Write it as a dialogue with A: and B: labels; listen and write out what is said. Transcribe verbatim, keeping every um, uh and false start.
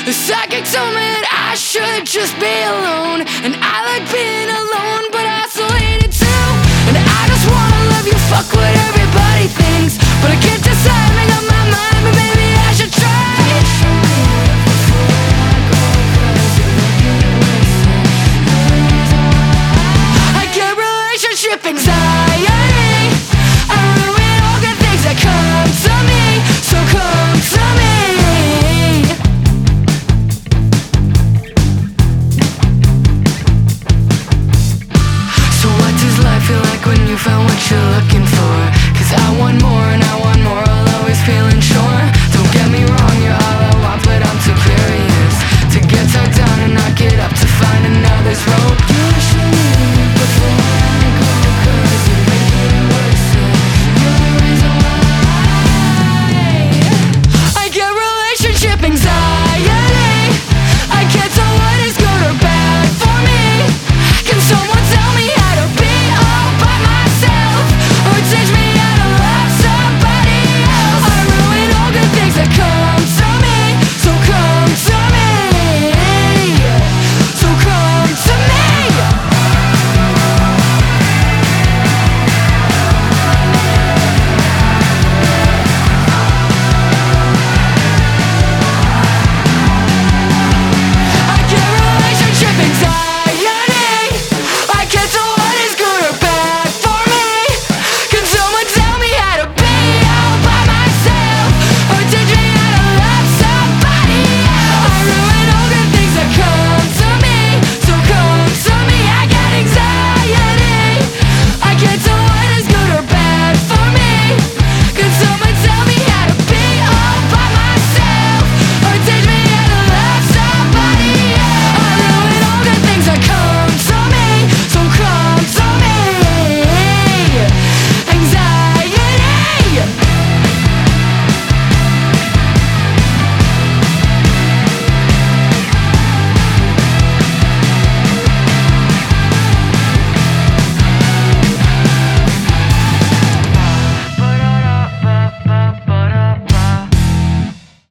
A: The psychic told me that I should just be alone, and I like being alone, but I isolated too. And I just wanna love you, fuck what everybody thinks, but I can't decide, make up my mind, but baby